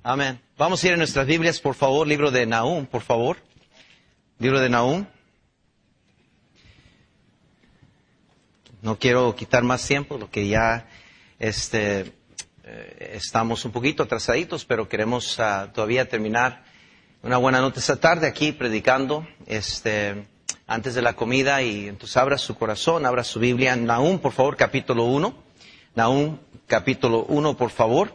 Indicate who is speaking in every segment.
Speaker 1: Amén. Vamos a ir en nuestras Biblias, por favor, libro de Nahum, por favor. Libro de Nahum. No quiero quitar más tiempo, lo que ya estamos un poquito atrasaditos, pero queremos todavía terminar una buena nota esta tarde aquí predicando antes de la comida. Y entonces abra su corazón, abra su Biblia. Nahum, por favor, capítulo 1. Nahum, capítulo 1, por favor.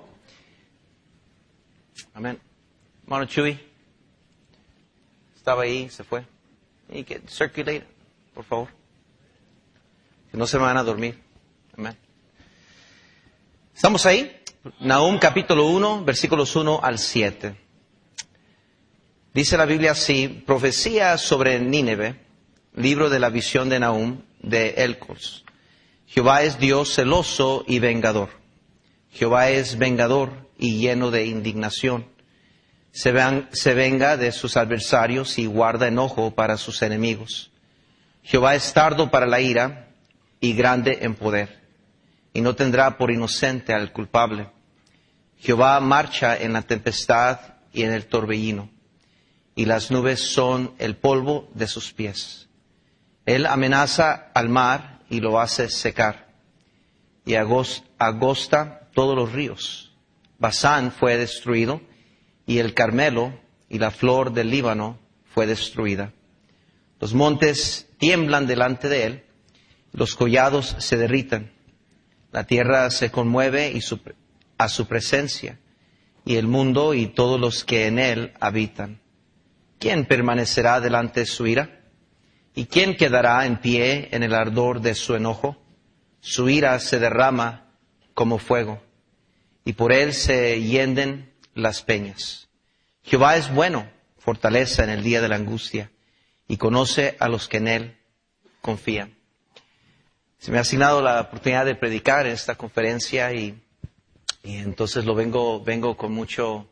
Speaker 1: Amén. Hermano Chuy, estaba ahí, se fue. Y que circulate, por favor. Que no se me van a dormir. Amén. ¿Estamos ahí? Nahum capítulo 1, versículos 1 al 7. Dice la Biblia así: profecía sobre Nínive, libro de la visión de Nahum, de Elcos. Jehová es Dios celoso y vengador. Jehová es vengador y lleno de indignación. Se venga de sus adversarios y guarda enojo para sus enemigos. Jehová es tardo para la ira y grande en poder, y no tendrá por inocente al culpable. Jehová marcha en la tempestad y en el torbellino, y las nubes son el polvo de sus pies. Él amenaza al mar y lo hace secar, y agosta todos los ríos. Basán fue destruido, y el Carmelo y la flor del Líbano fue destruida. Los montes tiemblan delante de él, los collados se derritan. La tierra se conmueve a su presencia, y el mundo y todos los que en él habitan. ¿Quién permanecerá delante de su ira? ¿Y quién quedará en pie en el ardor de su enojo? Su ira se derrama como fuego, y por él se hienden las peñas. Jehová es bueno, fortaleza en el día de la angustia, y conoce a los que en él confían. Se me ha asignado la oportunidad de predicar en esta conferencia y entonces vengo con mucho,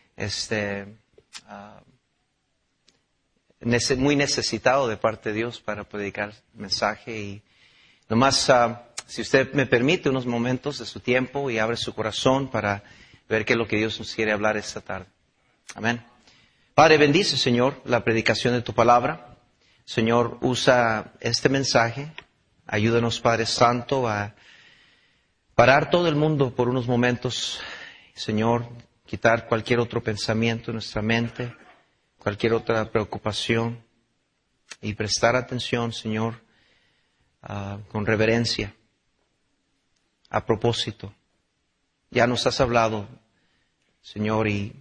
Speaker 1: muy necesitado de parte de Dios para predicar el mensaje. Y nomás, si usted me permite unos momentos de su tiempo y abre su corazón para ver qué es lo que Dios nos quiere hablar esta tarde. Amén. Padre, bendice, Señor, la predicación de tu palabra. Señor, usa este mensaje. Ayúdanos, Padre Santo, a parar todo el mundo por unos momentos. Señor, quitar cualquier otro pensamiento en nuestra mente, cualquier otra preocupación, y prestar atención, Señor, con reverencia, a propósito. Ya nos has hablado, Señor, y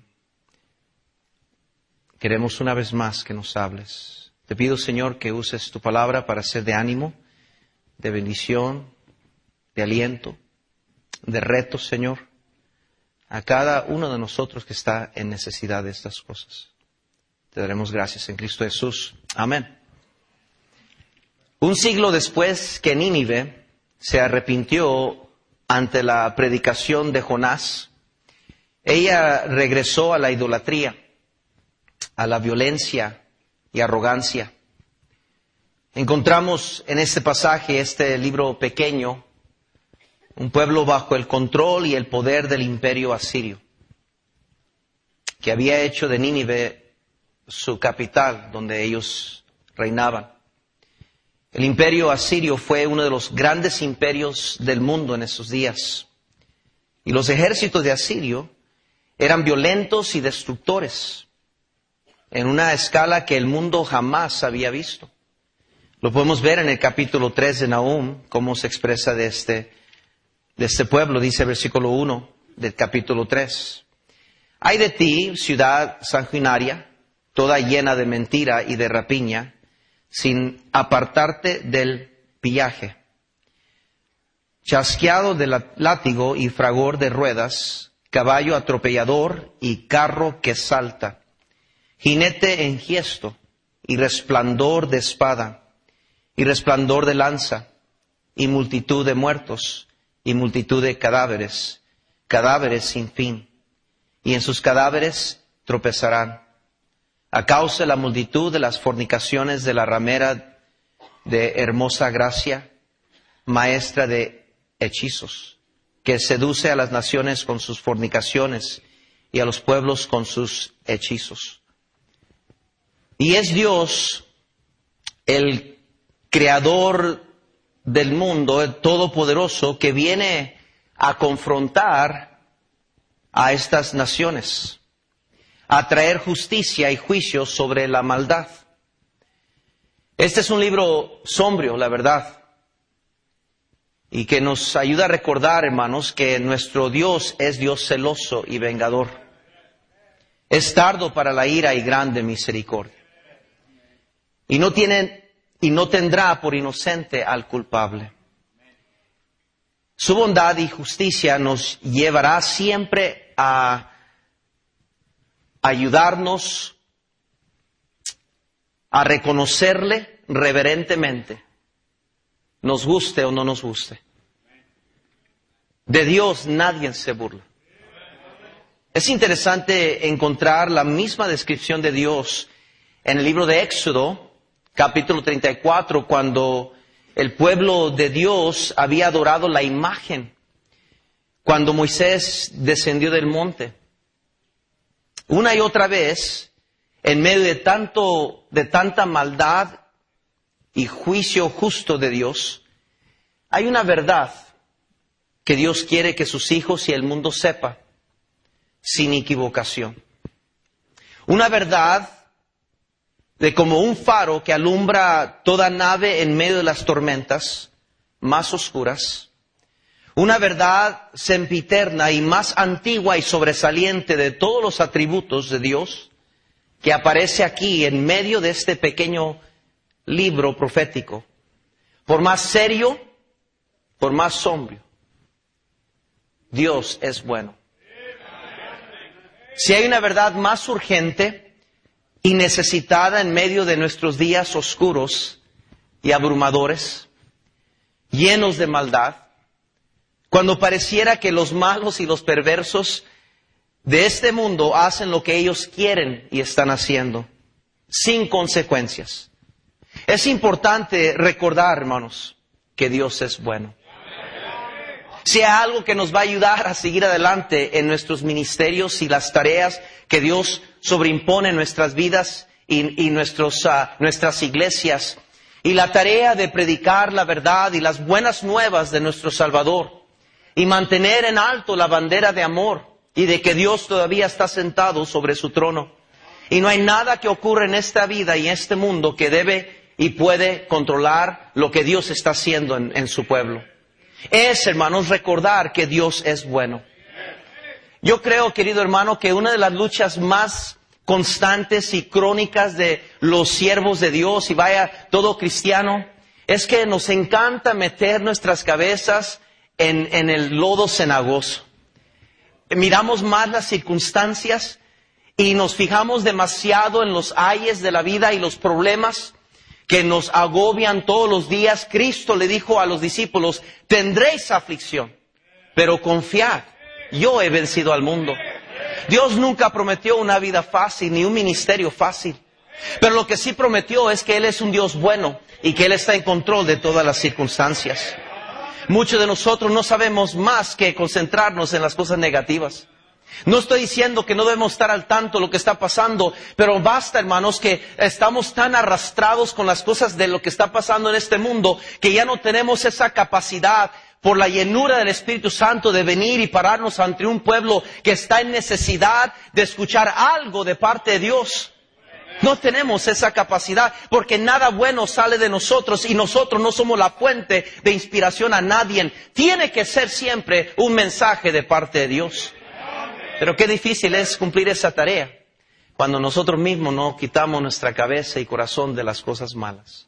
Speaker 1: queremos una vez más que nos hables. Te pido, Señor, que uses tu palabra para ser de ánimo, de bendición, de aliento, de reto, Señor, a cada uno de nosotros que está en necesidad de estas cosas. Te daremos gracias en Cristo Jesús. Amén. Un siglo después que Nínive se arrepintió ante la predicación de Jonás, ella regresó a la idolatría, a la violencia y arrogancia. Encontramos en este pasaje, este libro pequeño, un pueblo bajo el control y el poder del imperio asirio, que había hecho de Nínive su capital, donde ellos reinaban. El imperio asirio fue uno de los grandes imperios del mundo en esos días. Y los ejércitos de Asirio eran violentos y destructores, en una escala que el mundo jamás había visto. Lo podemos ver en el capítulo 3 de Nahum, cómo se expresa de este pueblo. Dice el versículo 1 del capítulo 3. Ay de ti, ciudad sanguinaria, toda llena de mentira y de rapiña, sin apartarte del pillaje. Chasqueado de látigo y fragor de ruedas, caballo atropellador y carro que salta, jinete enhiesto y resplandor de espada, y resplandor de lanza, y multitud de muertos, y multitud de cadáveres, cadáveres sin fin, y en sus cadáveres tropezarán, a causa de la multitud de las fornicaciones de la ramera de hermosa gracia, maestra de hechizos, que seduce a las naciones con sus fornicaciones, y a los pueblos con sus hechizos. Y es Dios el creador del mundo, el todopoderoso, que viene a confrontar a estas naciones, a traer justicia y juicio sobre la maldad. Este es un libro sombrío, la verdad, y que nos ayuda a recordar, hermanos, que nuestro Dios es Dios celoso y vengador. Es tardo para la ira y grande misericordia. Y no tendrá por inocente al culpable. Su bondad y justicia nos llevará siempre a ayudarnos a reconocerle reverentemente, nos guste o no nos guste. De Dios nadie se burla. Es interesante encontrar la misma descripción de Dios en el libro de Éxodo, capítulo 34, cuando el pueblo de Dios había adorado la imagen, cuando Moisés descendió del monte. Una y otra vez, en medio de tanta maldad y juicio justo de Dios, hay una verdad que Dios quiere que sus hijos y el mundo sepa, sin equivocación. Una verdad de como un faro que alumbra toda nave en medio de las tormentas más oscuras. Una verdad sempiterna y más antigua y sobresaliente de todos los atributos de Dios, que aparece aquí en medio de este pequeño libro profético. Por más serio, por más sombrío, Dios es bueno. Si hay una verdad más urgente y necesitada en medio de nuestros días oscuros y abrumadores, llenos de maldad, cuando pareciera que los malos y los perversos de este mundo hacen lo que ellos quieren y están haciendo, sin consecuencias. Es importante recordar, hermanos, que Dios es bueno. Si hay algo que nos va a ayudar a seguir adelante en nuestros ministerios y las tareas que Dios sobreimpone en nuestras vidas y nuestras iglesias, y la tarea de predicar la verdad y las buenas nuevas de nuestro Salvador, y mantener en alto la bandera de amor, y de que Dios todavía está sentado sobre su trono. Y no hay nada que ocurra en esta vida y en este mundo que debe y puede controlar lo que Dios está haciendo en su pueblo. Es, hermanos, recordar que Dios es bueno. Yo creo, querido hermano, que una de las luchas más constantes y crónicas de los siervos de Dios, y vaya todo cristiano, es que nos encanta meter nuestras cabezas en el lodo cenagoso. Miramos más las circunstancias y nos fijamos demasiado en los ayes de la vida y los problemas que nos agobian todos los días. Cristo le dijo a los discípulos: tendréis aflicción, pero confiad, yo he vencido al mundo. Dios nunca prometió una vida fácil ni un ministerio fácil, pero lo que sí prometió es que Él es un Dios bueno y que Él está en control de todas las circunstancias. Muchos de nosotros no sabemos más que concentrarnos en las cosas negativas. No estoy diciendo que no debemos estar al tanto de lo que está pasando, pero basta, hermanos, que estamos tan arrastrados con las cosas de lo que está pasando en este mundo, que ya no tenemos esa capacidad por la llenura del Espíritu Santo de venir y pararnos ante un pueblo que está en necesidad de escuchar algo de parte de Dios. No tenemos esa capacidad porque nada bueno sale de nosotros y nosotros no somos la fuente de inspiración a nadie. Tiene que ser siempre un mensaje de parte de Dios. Pero qué difícil es cumplir esa tarea cuando nosotros mismos no quitamos nuestra cabeza y corazón de las cosas malas.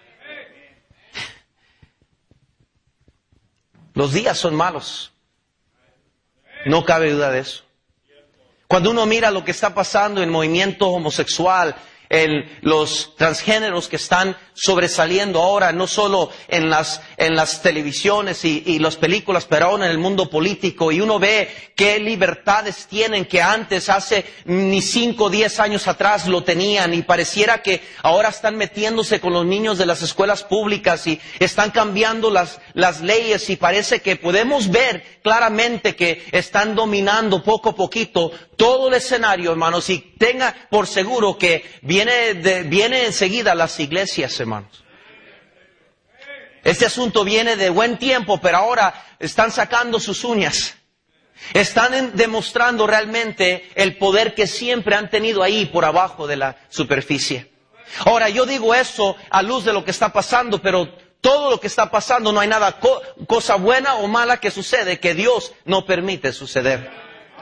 Speaker 1: Los días son malos. No cabe duda de eso. Cuando uno mira lo que está pasando en el movimiento homosexual, los transgéneros que están sobresaliendo ahora, no solo en las televisiones y las películas, pero ahora en el mundo político. Y uno ve qué libertades tienen que antes, hace ni 5 o 10 años atrás lo tenían. Y pareciera que ahora están metiéndose con los niños de las escuelas públicas y están cambiando las leyes. Y parece que podemos ver claramente que están dominando poco a poquito todo el escenario, hermanos. Y tenga por seguro que viene enseguida las iglesias, hermanos. Este asunto viene de buen tiempo, pero ahora están sacando sus uñas. Están demostrando realmente el poder que siempre han tenido ahí por abajo de la superficie. Ahora, yo digo eso a luz de lo que está pasando, pero todo lo que está pasando, no hay nada, cosa buena o mala que sucede, que Dios no permite suceder.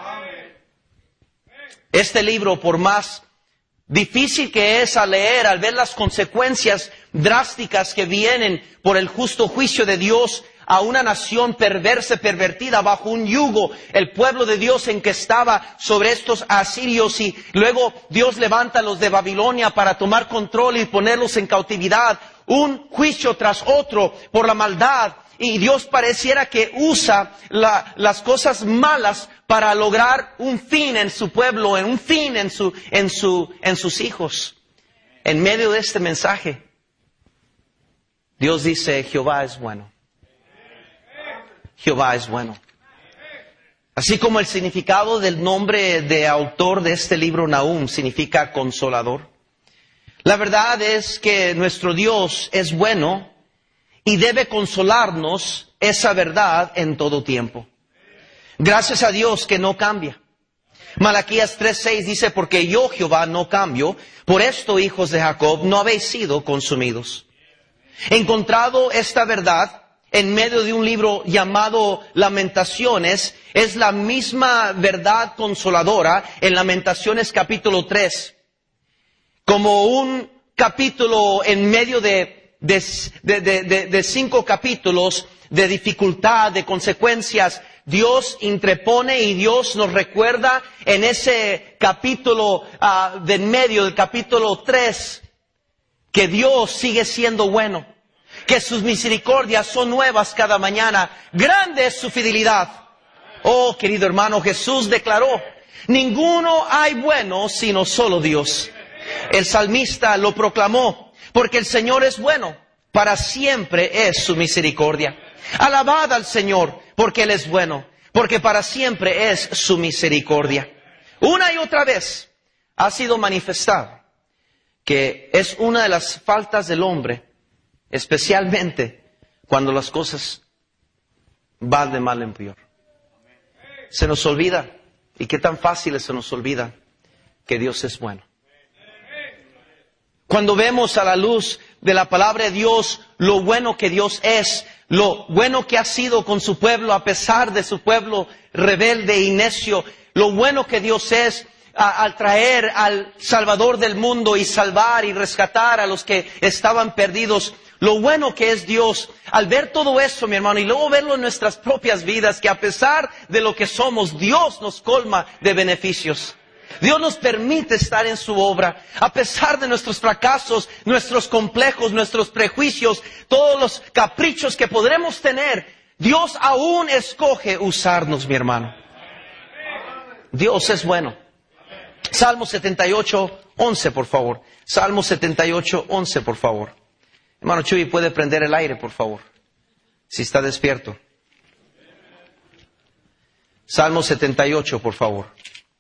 Speaker 1: Este libro, por más difícil que es al leer, al ver las consecuencias drásticas que vienen por el justo juicio de Dios a una nación perversa, pervertida, bajo un yugo, el pueblo de Dios en que estaba sobre estos asirios, y luego Dios levanta a los de Babilonia para tomar control y ponerlos en cautividad, un juicio tras otro por la maldad, y Dios pareciera que usa las cosas malas para lograr un fin en su pueblo, un fin en sus hijos. En medio de este mensaje, Dios dice, Jehová es bueno. Jehová es bueno. Así como el significado del nombre de autor de este libro, Nahum, significa consolador. La verdad es que nuestro Dios es bueno y debe consolarnos esa verdad en todo tiempo. Gracias a Dios que no cambia. Malaquías 3:6 dice, porque yo, Jehová, no cambio, por esto, hijos de Jacob, no habéis sido consumidos. He encontrado esta verdad en medio de un libro llamado Lamentaciones. Es la misma verdad consoladora en Lamentaciones capítulo 3. Como un capítulo en medio de 5 capítulos de dificultad, de consecuencias, Dios interpone y Dios nos recuerda en ese capítulo de en medio del capítulo 3 que Dios sigue siendo bueno, que sus misericordias son nuevas cada mañana. Grande es su fidelidad. Oh, querido hermano, Jesús declaró, ninguno hay bueno sino solo Dios. El salmista lo proclamó, porque el Señor es bueno, para siempre es su misericordia. Alabad al Señor, porque Él es bueno, porque para siempre es su misericordia. Una y otra vez ha sido manifestado que es una de las faltas del hombre, especialmente cuando las cosas van de mal en peor. Se nos olvida, y qué tan fácil se nos olvida, que Dios es bueno. Cuando vemos a la luz de la palabra de Dios lo bueno que Dios es, lo bueno que ha sido con su pueblo a pesar de su pueblo rebelde y necio, lo bueno que Dios es al traer al Salvador del mundo y salvar y rescatar a los que estaban perdidos, lo bueno que es Dios. Al ver todo eso, mi hermano, y luego verlo en nuestras propias vidas, que a pesar de lo que somos, Dios nos colma de beneficios. Dios nos permite estar en su obra, a pesar de nuestros fracasos, nuestros complejos, nuestros prejuicios, todos los caprichos que podremos tener. Dios aún escoge usarnos, mi hermano. Dios es bueno. Salmo 78:11, por favor. Salmo 78:11, por favor. Hermano Chuy, ¿puede prender el aire, por favor? Si está despierto. Salmo 78, por favor.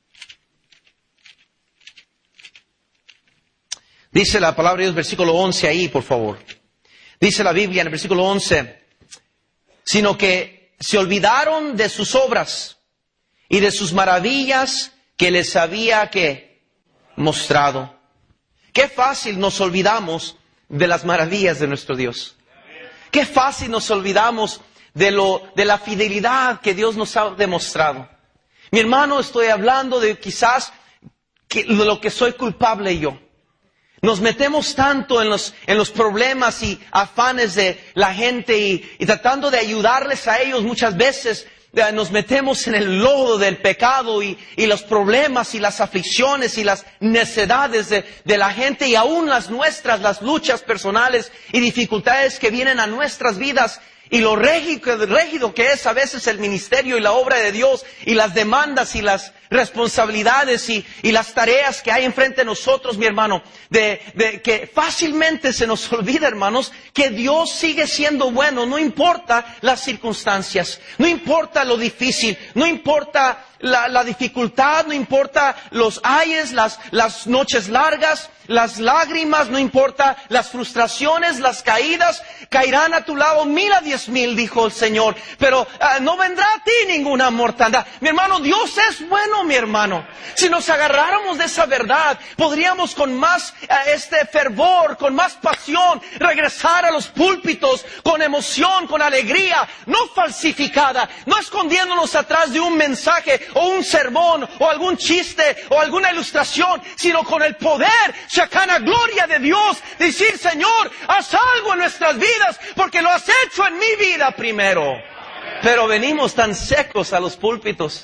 Speaker 1: Dice la palabra de Dios, versículo 11 ahí, por favor. Dice la Biblia en el versículo 11, sino que se olvidaron de sus obras y de sus maravillas que les había mostrado. Qué fácil nos olvidamos de las maravillas de nuestro Dios. Qué fácil nos olvidamos de la fidelidad que Dios nos ha demostrado. Mi hermano, estoy hablando de quizás de lo que soy culpable yo. Nos metemos tanto en los problemas y afanes de la gente y tratando de ayudarles a ellos muchas veces nos metemos en el lodo del pecado y los problemas y las aflicciones y las necedades de la gente y aún las nuestras, las luchas personales y dificultades que vienen a nuestras vidas. Y lo rígido que es a veces el ministerio y la obra de Dios y las demandas y las responsabilidades y las tareas que hay enfrente de nosotros, mi hermano, de que fácilmente se nos olvida, hermanos, que Dios sigue siendo bueno, no importa las circunstancias, no importa lo difícil, no importa la dificultad, no importa los ayes, las noches largas, las lágrimas, no importa las frustraciones, las caídas, caerán a tu lado 1,000 a 10,000, dijo el Señor, pero no vendrá a ti ninguna mortandad. Mi hermano, Dios es bueno, mi hermano. Si nos agarráramos de esa verdad, podríamos con más fervor, con más pasión, regresar a los púlpitos con emoción, con alegría, no falsificada, no escondiéndonos atrás de un mensaje o un sermón o algún chiste o alguna ilustración, sino con el poder, Shekinah, gloria de Dios, decir, Señor, haz algo en nuestras vidas, porque lo has hecho en mi vida primero. Pero venimos tan secos a los púlpitos.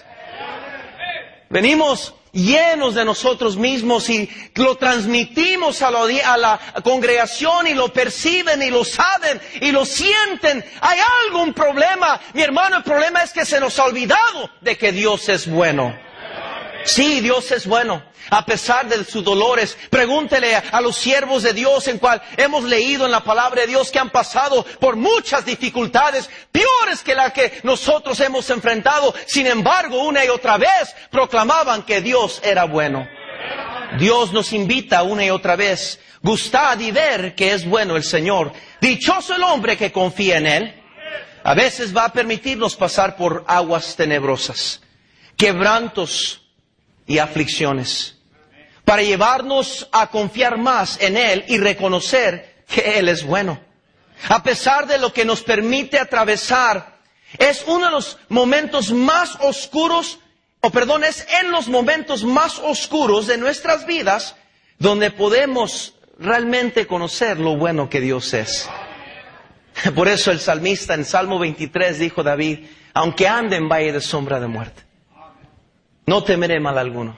Speaker 1: Venimos llenos de nosotros mismos y lo transmitimos a la congregación y lo perciben y lo saben y lo sienten. Hay algún problema, mi hermano, el problema es que se nos ha olvidado de que Dios es bueno. Sí, Dios es bueno, a pesar de sus dolores. Pregúntele a los siervos de Dios en cual hemos leído en la palabra de Dios que han pasado por muchas dificultades, peores que la que nosotros hemos enfrentado. Sin embargo, una y otra vez proclamaban que Dios era bueno. Dios nos invita una y otra vez, gustad y ver que es bueno el Señor. Dichoso el hombre que confía en Él. A veces va a permitirnos pasar por aguas tenebrosas, quebrantos y aflicciones, para llevarnos a confiar más en Él y reconocer que Él es bueno. A pesar de lo que nos permite atravesar, es uno de los momentos más oscuros, es en los momentos más oscuros de nuestras vidas donde podemos realmente conocer lo bueno que Dios es. Por eso el salmista en Salmo 23 dijo David, aunque ande en valle de sombra de muerte, no temeré mal alguno.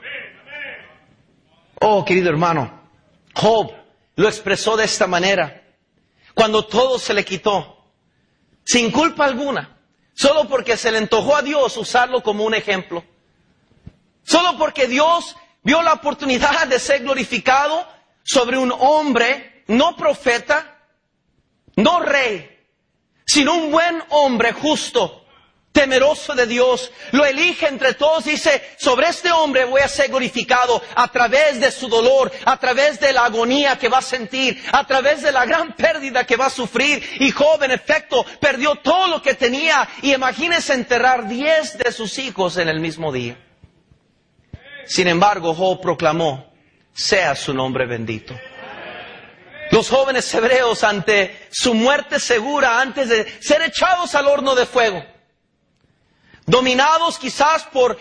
Speaker 1: Oh, querido hermano, Job lo expresó de esta manera. Cuando todo se le quitó, sin culpa alguna, solo porque se le antojó a Dios usarlo como un ejemplo. Solo porque Dios vio la oportunidad de ser glorificado sobre un hombre, no profeta, no rey, sino un buen hombre justo, temeroso de Dios, lo elige entre todos, dice, sobre este hombre voy a ser glorificado a través de su dolor, a través de la agonía que va a sentir, a través de la gran pérdida que va a sufrir. Y Job, en efecto, perdió todo lo que tenía, y imagínese enterrar 10 de sus hijos en el mismo día. Sin embargo, Job proclamó, sea su nombre bendito. Los jóvenes hebreos, ante su muerte segura, antes de ser echados al horno de fuego, dominados quizás por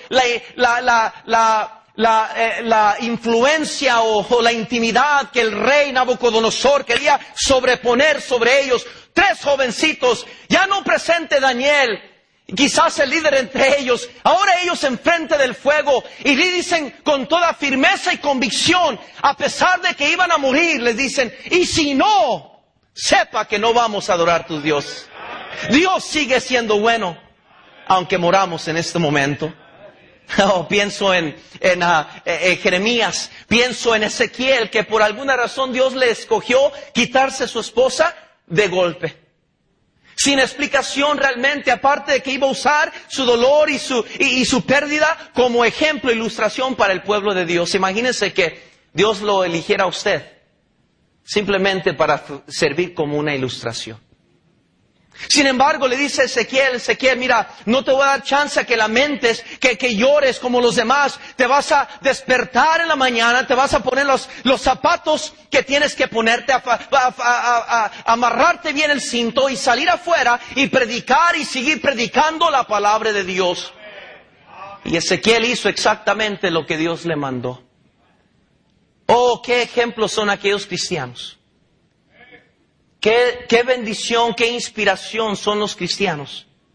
Speaker 1: la influencia o la intimidad que el rey Nabucodonosor quería sobreponer sobre ellos. 3 jovencitos, ya no presente Daniel, quizás el líder entre ellos, ahora ellos enfrente del fuego, y le dicen con toda firmeza y convicción, a pesar de que iban a morir, les dicen, y si no, sepa que no vamos a adorar tu Dios. Dios sigue siendo bueno, aunque moramos en este momento. Pienso en Jeremías, pienso en Ezequiel, que por alguna razón Dios le escogió quitarse su esposa de golpe, sin explicación realmente, aparte de que iba a usar su dolor y su pérdida como ejemplo, ilustración para el pueblo de Dios. Imagínense que Dios lo eligiera a usted simplemente para servir como una ilustración. Sin embargo, le dice Ezequiel, mira, no te voy a dar chance a que lamentes, que llores como los demás. Te vas a despertar en la mañana, te vas a poner los zapatos que tienes que ponerte, amarrarte bien el cinto y salir afuera y predicar y seguir predicando la palabra de Dios. Y Ezequiel hizo exactamente lo que Dios le mandó. Oh, qué ejemplos son aquellos cristianos. Qué bendición, qué inspiración son los cristianos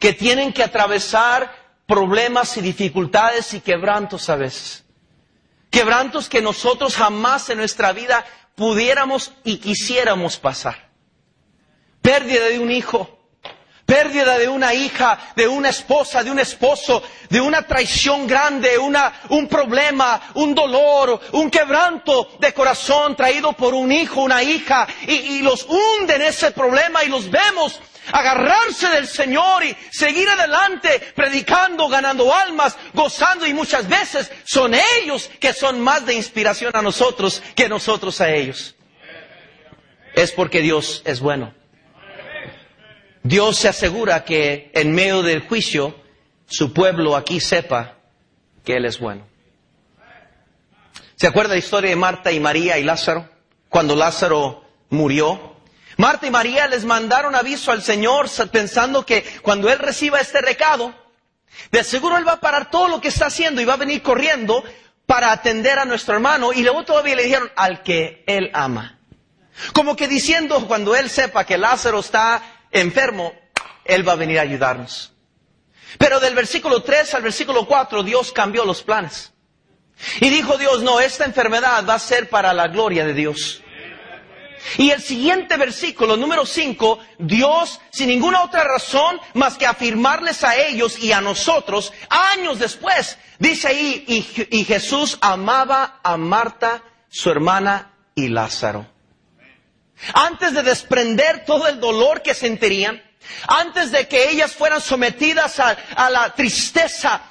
Speaker 1: que tienen que atravesar problemas y dificultades y quebrantos a veces. Quebrantos que nosotros jamás en nuestra vida pudiéramos y quisiéramos pasar. Pérdida de un hijo, pérdida de una hija, de una esposa, de un esposo, de una traición grande, un problema, un dolor, un quebranto de corazón traído por un hijo, una hija, y los hunde en ese problema y los vemos agarrarse del Señor y seguir adelante, predicando, ganando almas, gozando, y muchas veces son ellos que son más de inspiración a nosotros que nosotros a ellos. Es porque Dios es bueno. Dios se asegura que en medio del juicio su pueblo aquí sepa que Él es bueno. ¿Se acuerda la historia de Marta y María y Lázaro? Cuando Lázaro murió, Marta y María les mandaron aviso al Señor pensando que cuando Él reciba este recado, de seguro Él va a parar todo lo que está haciendo y va a venir corriendo para atender a nuestro hermano. Y luego todavía le dijeron, al que Él ama. Como que diciendo, cuando Él sepa que Lázaro está enfermo, Él va a venir a ayudarnos. Pero del versículo 3 al versículo 4, Dios cambió los planes. Y dijo Dios, no, esta enfermedad va a ser para la gloria de Dios. Y el siguiente versículo, número 5, Dios, sin ninguna otra razón más que afirmarles a ellos y a nosotros, años después, dice ahí, y Jesús amaba a Marta, su hermana, y Lázaro. Antes de desprender todo el dolor que sentirían, antes de que ellas fueran sometidas a la tristeza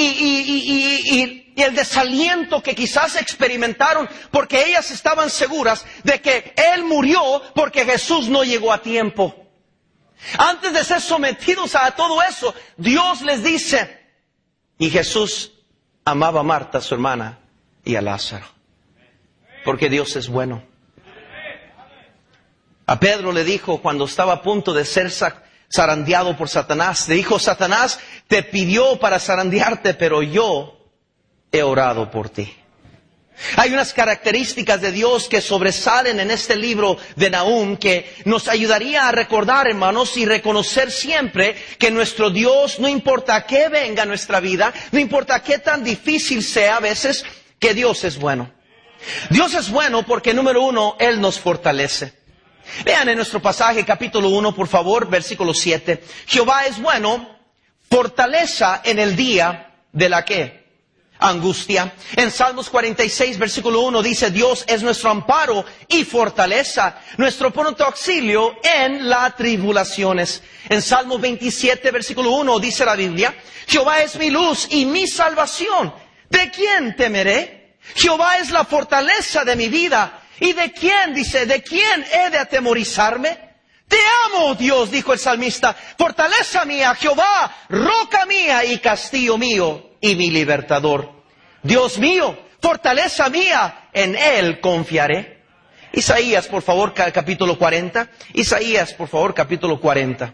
Speaker 1: y el desaliento que quizás experimentaron, porque ellas estaban seguras de que Él murió porque Jesús no llegó a tiempo. Antes de ser sometidos a todo eso, Dios les dice, y Jesús amaba a Marta, su hermana, y a Lázaro, porque Dios es bueno. A Pedro le dijo cuando estaba a punto de ser zarandeado por Satanás, le dijo, Satanás te pidió para zarandearte, pero yo he orado por ti. Hay unas características de Dios que sobresalen en este libro de Nahum que nos ayudaría a recordar, hermanos, y reconocer siempre que nuestro Dios, no importa qué venga a nuestra vida, no importa qué tan difícil sea a veces, que Dios es bueno. Dios es bueno porque, número 1, Él nos fortalece. Vean en nuestro pasaje, capítulo 1, por favor, versículo 7. Jehová es bueno, fortaleza en el día de la ¿qué? Angustia. En Salmos 46, versículo 1 dice, Dios es nuestro amparo y fortaleza, nuestro pronto auxilio en las tribulaciones. En Salmos 27, versículo 1 dice la Biblia, Jehová es mi luz y mi salvación. ¿De quién temeré? Jehová es la fortaleza de mi vida. ¿Y de quién, dice, de quién he de atemorizarme? Te amo, Dios, dijo el salmista, fortaleza mía, Jehová, roca mía y castillo mío y mi libertador. Dios mío, fortaleza mía, en Él confiaré. Isaías, por favor, capítulo 40. Isaías, por favor, capítulo 40.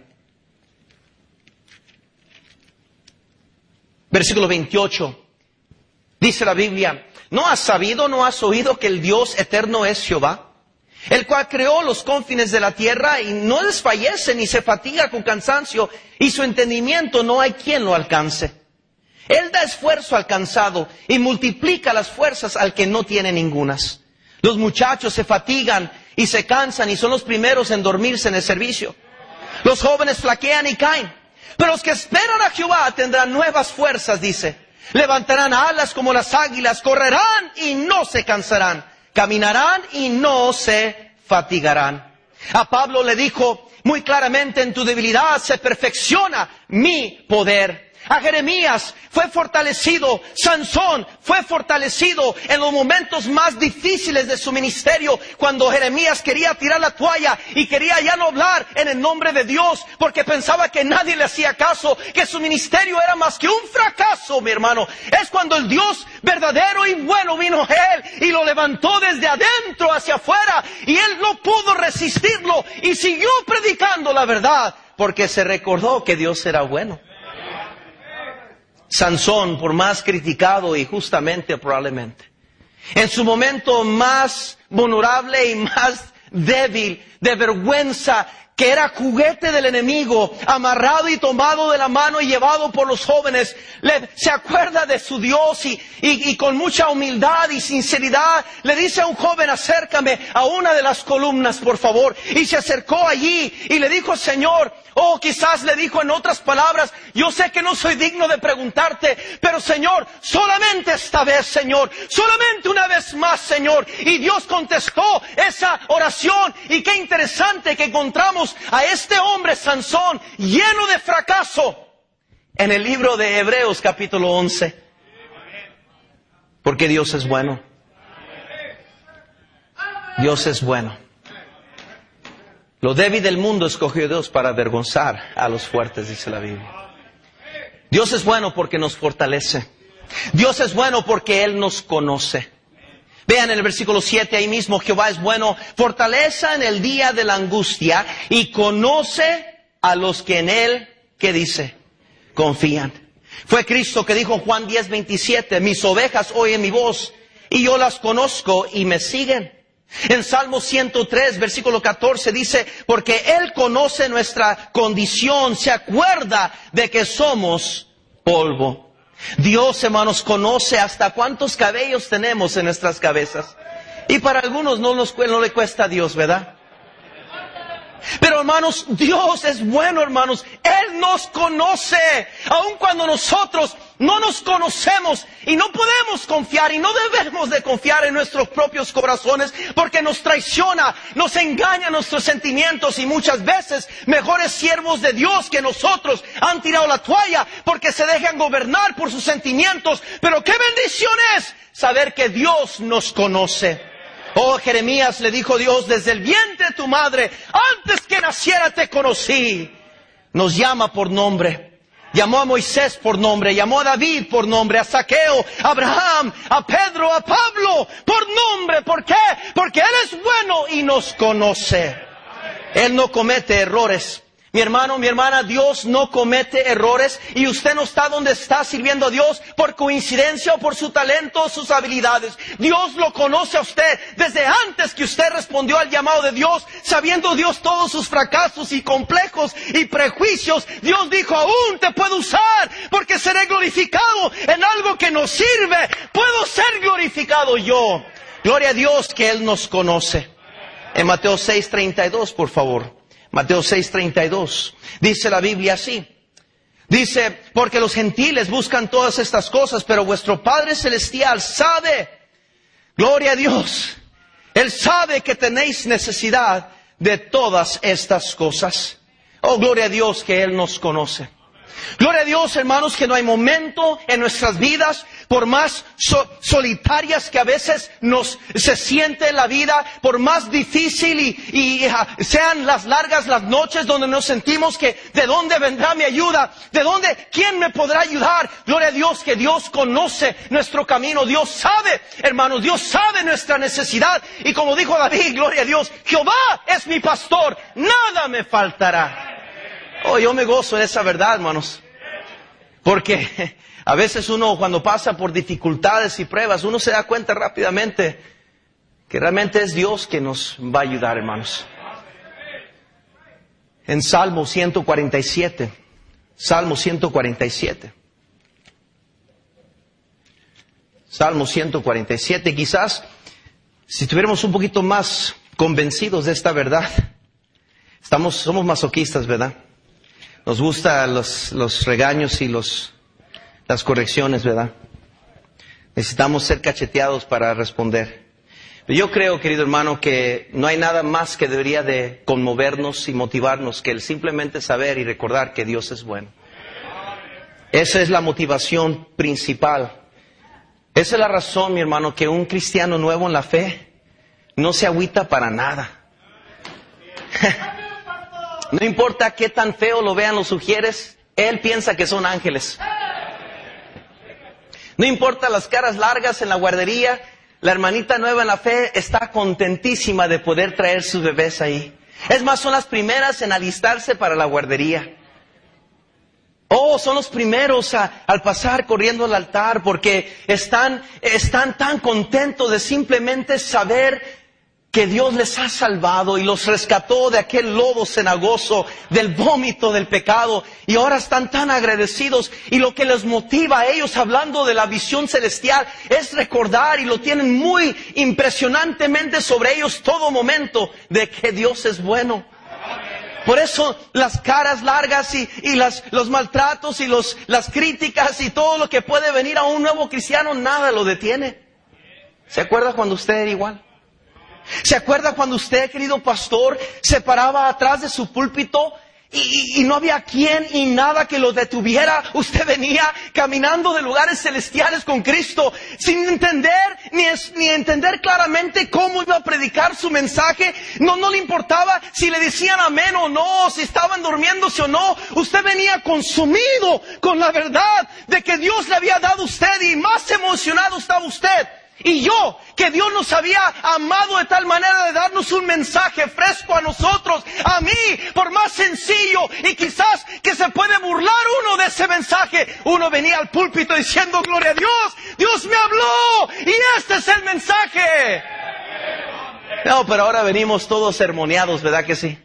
Speaker 1: Versículo 28. Dice la Biblia, ¿no has sabido, no has oído que el Dios eterno es Jehová? El cual creó los confines de la tierra y no desfallece ni se fatiga con cansancio, y su entendimiento no hay quien lo alcance. Él da esfuerzo al cansado y multiplica las fuerzas al que no tiene ningunas. Los muchachos se fatigan y se cansan y son los primeros en dormirse en el servicio. Los jóvenes flaquean y caen, pero los que esperan a Jehová tendrán nuevas fuerzas, dice. Levantarán alas como las águilas, correrán y no se cansarán, caminarán y no se fatigarán. A Pablo le dijo muy claramente, en tu debilidad se perfecciona mi poder. A Jeremías fue fortalecido, Sansón fue fortalecido en los momentos más difíciles de su ministerio, cuando Jeremías quería tirar la toalla y quería ya no hablar en el nombre de Dios, porque pensaba que nadie le hacía caso, que su ministerio era más que un fracaso, mi hermano. Es cuando el Dios verdadero y bueno vino a él y lo levantó desde adentro hacia afuera, y él no pudo resistirlo y siguió predicando la verdad, porque se recordó que Dios era bueno. Sansón, por más criticado y justamente probablemente, en su momento más vulnerable y más débil, de vergüenza, que era juguete del enemigo, amarrado y tomado de la mano y llevado por los jóvenes, se acuerda de su Dios y con mucha humildad y sinceridad le dice a un joven: acércame a una de las columnas, por favor. Y se acercó allí y le dijo: Señor, o quizás le dijo en otras palabras: yo sé que no soy digno de preguntarte, pero Señor, solamente esta vez, Señor, solamente una vez más, Señor. Y Dios contestó esa oración. Y qué interesante que encontramos a este hombre Sansón lleno de fracaso en el libro de Hebreos capítulo 11. Porque Dios es bueno. Dios es bueno. Lo débil del mundo escogió Dios para avergonzar a los fuertes, dice la Biblia. Dios es bueno porque nos fortalece. Dios es bueno porque Él nos conoce. Vean en el versículo 7 ahí mismo: Jehová es bueno, fortaleza en el día de la angustia, y conoce a los que en Él, ¿qué dice? Confían. Fue Cristo que dijo en Juan 10:27, mis ovejas oyen mi voz, y yo las conozco y me siguen. En Salmo 103, versículo 14 dice: porque Él conoce nuestra condición, se acuerda de que somos polvo. Dios, hermanos, conoce hasta cuántos cabellos tenemos en nuestras cabezas. Y para algunos no le cuesta a Dios, ¿verdad? Pero hermanos, Dios es bueno, hermanos. Él nos conoce, aun cuando nosotros no nos conocemos y no podemos confiar y no debemos de confiar en nuestros propios corazones, porque nos traiciona, nos engaña nuestros sentimientos, y muchas veces mejores siervos de Dios que nosotros han tirado la toalla porque se dejan gobernar por sus sentimientos. Pero qué bendición es saber que Dios nos conoce. Oh, Jeremías, le dijo Dios: desde el vientre de tu madre, antes que naciera te conocí. Nos llama por nombre. Llamó a Moisés por nombre, llamó a David por nombre, a Zaqueo, a Abraham, a Pedro, a Pablo, por nombre. ¿Por qué? Porque Él es bueno y nos conoce. Él no comete errores. Mi hermano, mi hermana, Dios no comete errores, y usted no está donde está sirviendo a Dios por coincidencia o por su talento o sus habilidades. Dios lo conoce a usted desde antes que usted respondió al llamado de Dios, sabiendo Dios todos sus fracasos y complejos y prejuicios. Dios dijo: aún te puedo usar, porque seré glorificado en algo que no sirve. Puedo ser glorificado yo. Gloria a Dios que Él nos conoce. En Mateo 6:32, por favor. Mateo 6:32, dice la Biblia así. Dice: porque los gentiles buscan todas estas cosas, pero vuestro Padre Celestial sabe, gloria a Dios, Él sabe que tenéis necesidad de todas estas cosas. Oh, gloria a Dios que Él nos conoce. Gloria a Dios, hermanos, que no hay momento en nuestras vidas, por más solitarias que a veces se siente la vida, por más difícil y sean las largas las noches donde nos sentimos que ¿de dónde vendrá mi ayuda? ¿De dónde? ¿Quién me podrá ayudar? Gloria a Dios que Dios conoce nuestro camino. Dios sabe, hermanos, Dios sabe nuestra necesidad. Y como dijo David, gloria a Dios: Jehová es mi pastor, nada me faltará. Oh, yo me gozo en esa verdad, hermanos. Porque a veces uno, cuando pasa por dificultades y pruebas, uno se da cuenta rápidamente que realmente es Dios que nos va a ayudar, hermanos. En Salmo 147, Salmo 147. Salmo 147, quizás, si estuviéramos un poquito más convencidos de esta verdad, somos masoquistas, ¿verdad? Nos gustan los regaños y las correcciones, ¿verdad? Necesitamos ser cacheteados para responder. Pero yo creo, querido hermano, que no hay nada más que debería de conmovernos y motivarnos que el simplemente saber y recordar que Dios es bueno. Esa es la motivación principal. Esa es la razón, mi hermano, que un cristiano nuevo en la fe no se agüita para nada. No importa qué tan feo lo vean los sugieres, él piensa que son ángeles. No importa las caras largas en la guardería, la hermanita nueva en la fe está contentísima de poder traer sus bebés ahí. Es más, son las primeras en alistarse para la guardería. Oh, son los primeros al pasar corriendo al altar, porque están tan contentos de simplemente saber que Dios les ha salvado y los rescató de aquel lodo cenagoso, del vómito del pecado, y ahora están tan agradecidos, y lo que les motiva a ellos hablando de la visión celestial es recordar, y lo tienen muy impresionantemente sobre ellos todo momento, de que Dios es bueno. Por eso las caras largas y los maltratos y las críticas y todo lo que puede venir a un nuevo cristiano, nada lo detiene. ¿Se acuerda cuando usted era igual? ¿Se acuerda cuando usted, querido pastor, se paraba atrás de su púlpito y no había quien y nada que lo detuviera? Usted venía caminando de lugares celestiales con Cristo sin entender ni entender claramente cómo iba a predicar su mensaje. No le importaba si le decían amén o no, si estaban durmiéndose o no. Usted venía consumido con la verdad de que Dios le había dado a usted, y más emocionado estaba usted. Y yo, que Dios nos había amado de tal manera de darnos un mensaje fresco a nosotros, a mí, por más sencillo, y quizás que se puede burlar uno de ese mensaje, uno venía al púlpito diciendo: gloria a Dios, Dios me habló, y este es el mensaje. No, pero ahora venimos todos sermoneados, ¿verdad que sí?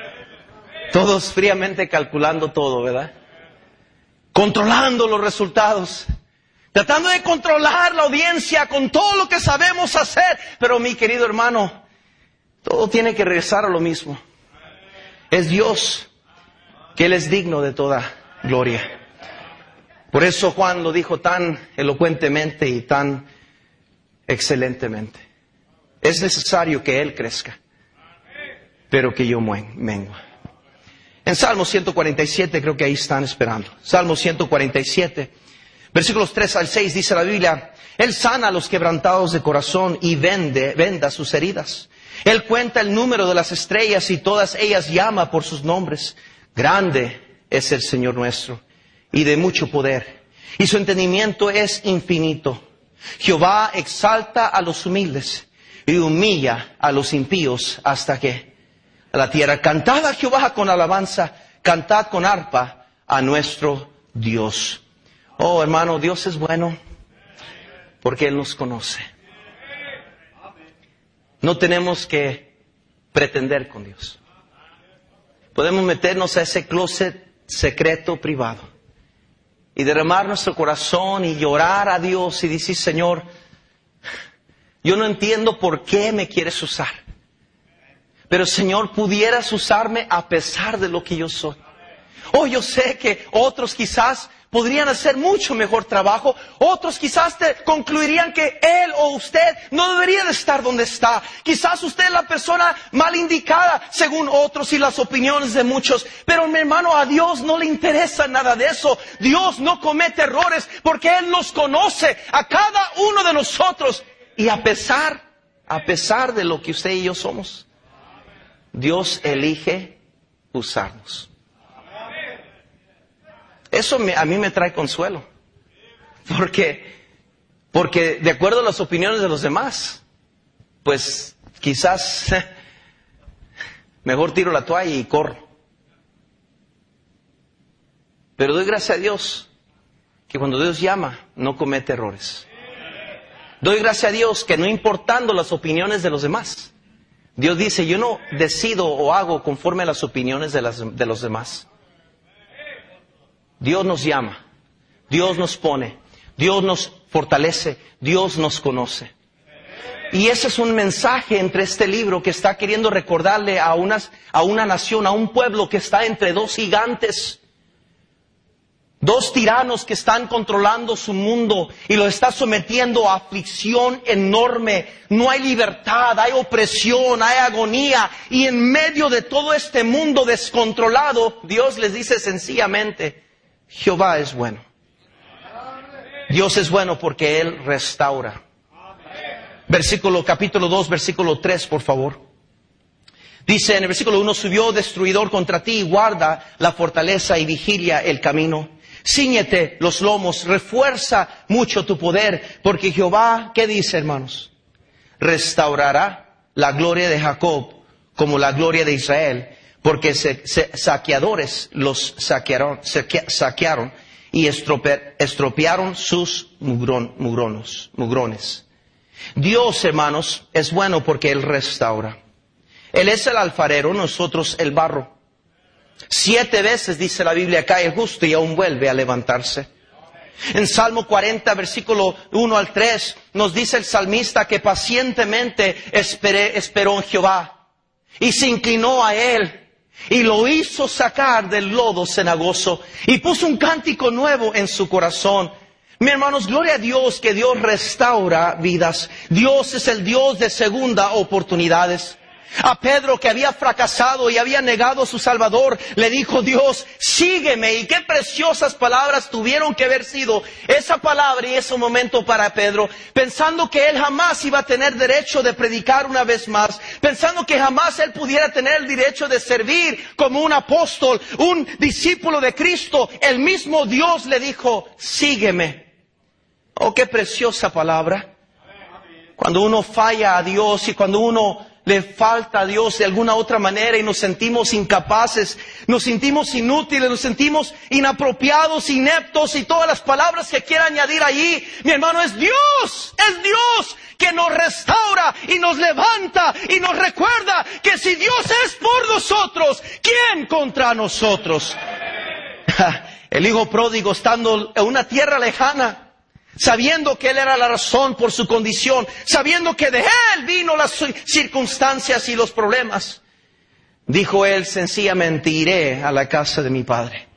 Speaker 1: Todos fríamente calculando todo, ¿verdad? Controlando los resultados. Tratando de controlar la audiencia con todo lo que sabemos hacer. Pero mi querido hermano, todo tiene que regresar a lo mismo. Es Dios, que Él es digno de toda gloria. Por eso Juan lo dijo tan elocuentemente y tan excelentemente. Es necesario que Él crezca, pero que yo mengua. En Salmo 147, creo que ahí están esperando. Salmo 147. Versículos 3 al 6 dice la Biblia: Él sana a los quebrantados de corazón y venda sus heridas. Él cuenta el número de las estrellas y todas ellas llama por sus nombres. Grande es el Señor nuestro y de mucho poder, y su entendimiento es infinito. Jehová exalta a los humildes y humilla a los impíos hasta que a la tierra. Cantad a Jehová con alabanza, cantad con arpa a nuestro Dios. Oh, hermano, Dios es bueno porque Él nos conoce. No tenemos que pretender con Dios. Podemos meternos a ese closet secreto privado y derramar nuestro corazón y llorar a Dios y decir: Señor, yo no entiendo por qué me quieres usar, pero Señor, pudieras usarme a pesar de lo que yo soy. Oh, yo sé que otros quizás podrían hacer mucho mejor trabajo. Otros quizás te concluirían que él o usted no debería de estar donde está. Quizás usted es la persona mal indicada según otros y las opiniones de muchos. Pero mi hermano, a Dios no le interesa nada de eso. Dios no comete errores porque Él nos conoce a cada uno de nosotros. Y a pesar de lo que usted y yo somos, Dios elige usarnos. Eso a mí me trae consuelo, porque de acuerdo a las opiniones de los demás, pues quizás mejor tiro la toalla y corro. Pero doy gracias a Dios que cuando Dios llama no comete errores. Doy gracias a Dios que no importando las opiniones de los demás, Dios dice: yo no decido o hago conforme a las opiniones de los demás. Dios nos llama, Dios nos pone, Dios nos fortalece, Dios nos conoce. Y ese es un mensaje entre este libro que está queriendo recordarle a una nación, a un pueblo que está entre dos gigantes, dos tiranos que están controlando su mundo y lo está sometiendo a aflicción enorme. No hay libertad, hay opresión, hay agonía. Y en medio de todo este mundo descontrolado, Dios les dice sencillamente: Jehová es bueno. Dios es bueno porque Él restaura. Capítulo 2, versículo 3, por favor. Dice en el versículo 1: subió destruidor contra ti, guarda la fortaleza y vigilia el camino. Cíñete los lomos, refuerza mucho tu poder, porque Jehová, ¿qué dice, hermanos? Restaurará la gloria de Jacob como la gloria de Israel. Porque saqueadores los saquearon y estropearon sus mugrones. Dios, hermanos, es bueno porque Él restaura. Él es el alfarero, nosotros el barro. 7 veces dice la Biblia, cae el justo y aún vuelve a levantarse. En Salmo 40, versículo 1 al 3, nos dice el salmista que pacientemente esperó en Jehová y se inclinó a Él y lo hizo sacar del lodo cenagoso y puso un cántico nuevo en su corazón. Mi hermanos, gloria a Dios que Dios restaura vidas. Dios es el Dios de segunda oportunidades. A Pedro, que había fracasado y había negado a su Salvador, le dijo Dios, sígueme. Y qué preciosas palabras tuvieron que haber sido esa palabra y ese momento para Pedro, pensando que él jamás iba a tener derecho de predicar una vez más, pensando que jamás él pudiera tener el derecho de servir como un apóstol, un discípulo de Cristo. El mismo Dios le dijo, sígueme. Oh, qué preciosa palabra. Cuando uno falla a Dios y cuando uno le falta a Dios de alguna otra manera y nos sentimos incapaces, nos sentimos inútiles, nos sentimos inapropiados, ineptos y todas las palabras que quiera añadir allí, mi hermano, es Dios que nos restaura y nos levanta y nos recuerda que si Dios es por nosotros, ¿quién contra nosotros? El hijo pródigo, estando en una tierra lejana, sabiendo que Él era la razón por su condición, sabiendo que de Él vino las circunstancias y los problemas, dijo él sencillamente, iré a la casa de mi padre.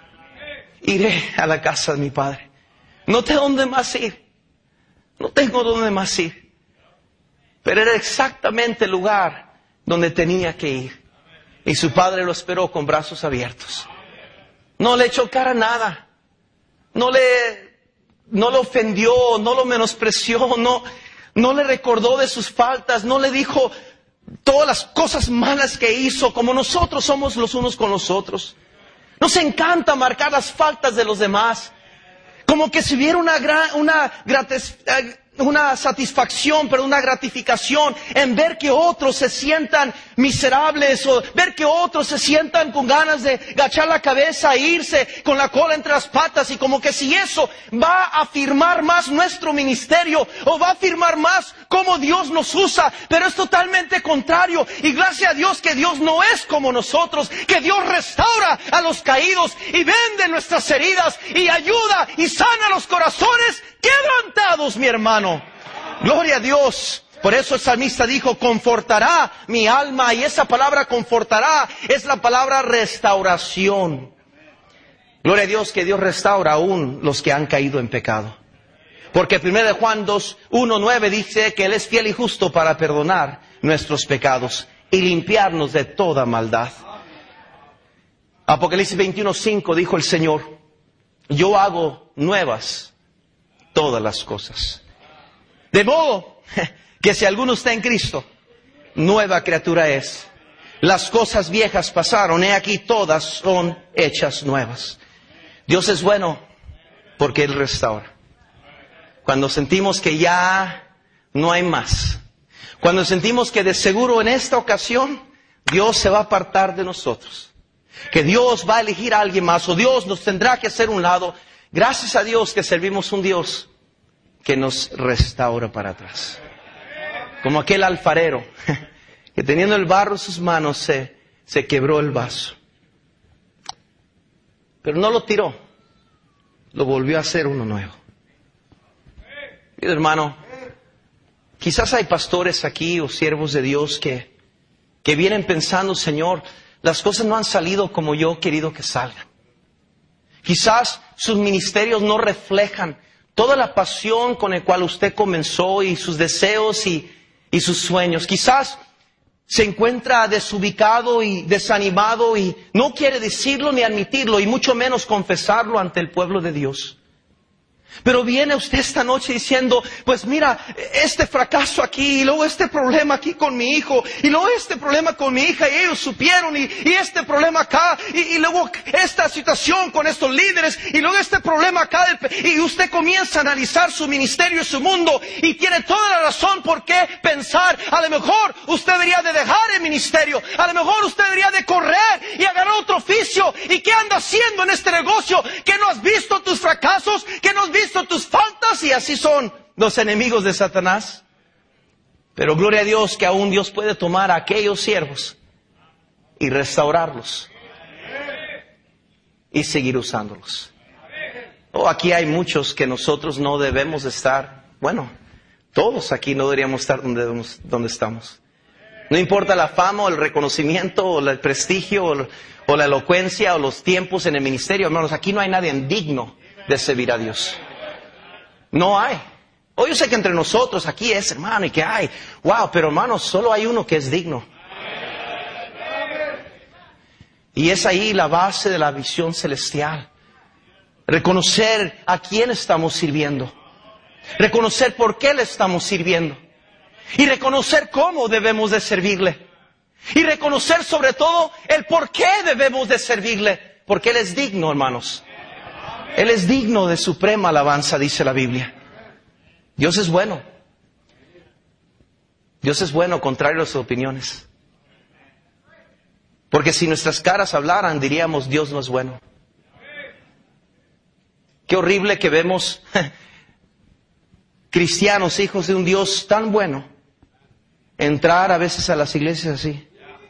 Speaker 1: Iré a la casa de mi padre. No tengo dónde más ir. No tengo dónde más ir. Pero era exactamente el lugar donde tenía que ir. Y su padre lo esperó con brazos abiertos. No le echó cara a nada. No le ofendió, no lo menospreció, no le recordó de sus faltas, no le dijo todas las cosas malas que hizo, como nosotros somos los unos con los otros. Nos encanta marcar las faltas de los demás, como que si hubiera una satisfacción, pero una gratificación en ver que otros se sientan miserables o ver que otros se sientan con ganas de agachar la cabeza e irse con la cola entre las patas, y como que si eso va a afirmar más nuestro ministerio o va a afirmar más cómo Dios nos usa, pero es totalmente contrario. Y gracias a Dios que Dios no es como nosotros, que Dios restaura a los caídos y vende nuestras heridas y ayuda y sana los corazones quebrantados, mi hermano. Gloria a Dios. Por eso el salmista dijo, confortará mi alma. Y esa palabra confortará es la palabra restauración. Gloria a Dios que Dios restaura aún los que han caído en pecado. Porque 1 Juan 1:9 dice que Él es fiel y justo para perdonar nuestros pecados y limpiarnos de toda maldad. Apocalipsis 21:5 dijo el Señor, yo hago nuevas todas las cosas. De modo que si alguno está en Cristo, nueva criatura es. Las cosas viejas pasaron, he aquí todas son hechas nuevas. Dios es bueno porque Él restaura. Cuando sentimos que ya no hay más, cuando sentimos que de seguro en esta ocasión Dios se va a apartar de nosotros, que Dios va a elegir a alguien más o Dios nos tendrá que hacer un lado, gracias a Dios que servimos un Dios que nos restaura para atrás. Como aquel alfarero que teniendo el barro en sus manos se quebró el vaso. Pero no lo tiró, lo volvió a hacer uno nuevo. Hermano, quizás hay pastores aquí o siervos de Dios que vienen pensando, Señor, las cosas no han salido como yo he querido que salgan. Quizás sus ministerios no reflejan toda la pasión con la cual usted comenzó y sus deseos y sus sueños. Quizás se encuentra desubicado y desanimado y no quiere decirlo ni admitirlo y mucho menos confesarlo ante el pueblo de Dios. Pero viene usted esta noche diciendo, pues mira, este fracaso aquí, y luego este problema aquí con mi hijo, y luego este problema con mi hija, y ellos supieron, y este problema acá, y luego esta situación con estos líderes, y luego este problema acá, y usted comienza a analizar su ministerio y su mundo, y tiene toda la razón por qué pensar, a lo mejor usted debería de dejar el ministerio, a lo mejor usted debería de correr y agarrar otro oficio, y qué anda haciendo en este negocio, que no has visto tus fracasos, que no has visto tus faltas, y así son los enemigos de Satanás. Pero gloria a Dios que aún Dios puede tomar a aquellos siervos y restaurarlos y seguir usándolos. Oh, aquí hay muchos que nosotros no debemos estar. Bueno, todos aquí no deberíamos estar donde estamos. No importa la fama o el reconocimiento o el prestigio o la elocuencia o los tiempos en el ministerio, hermanos, aquí no hay nadie digno de servir a Dios. No hay. Oh, yo sé que entre nosotros aquí es, hermano, y que hay. Wow, pero hermanos, solo hay uno que es digno. Y es ahí la base de la visión celestial. Reconocer a quién estamos sirviendo. Reconocer por qué le estamos sirviendo. Y reconocer cómo debemos de servirle. Y reconocer sobre todo el por qué debemos de servirle. Porque Él es digno, hermanos. Él es digno de suprema alabanza, dice la Biblia. Dios es bueno. Dios es bueno, contrario a sus opiniones. Porque si nuestras caras hablaran, diríamos, Dios no es bueno. Qué horrible que vemos cristianos, hijos de un Dios tan bueno, entrar a veces a las iglesias así.